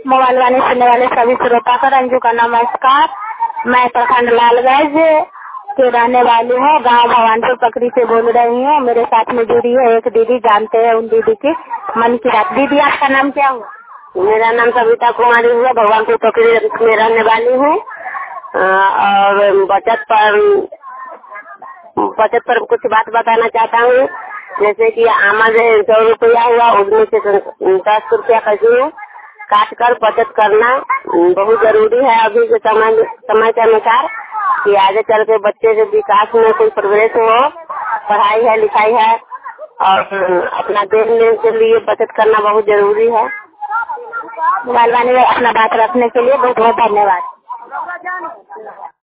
Mobile वाले सुनने वाले सभी श्रोता का रंजू का नमस्कार। मैं प्रखंड लालगंज के रहने वाली हूँ, गांव भगवानपुर पकड़ी से बोल रही हूँ। मेरे साथ में जुड़ी है एक दीदी, जानते हैं उन दीदी की मन की बात। दीदी आपका नाम क्या हुआ? मेरा नाम सविता कुमारी हुआ, भगवानपुर पकड़ी में रहने वाली हूँ। और बचत पर कुछ बात बताना चाहता हूँ। जैसे कि आमद 100 रुपया हुआ, उसमें से 10 रुपया का काट कर बचत करना बहुत जरूरी है अभी के समय के अनुसार, कि आगे चल के बच्चे के विकास में कोई प्रोग्रेस हो। पढ़ाई है, लिखाई है और अपना देश लेने के लिए बचत करना बहुत जरूरी है। मोबाइल वाले अपना बात रखने के लिए बहुत बहुत धन्यवाद।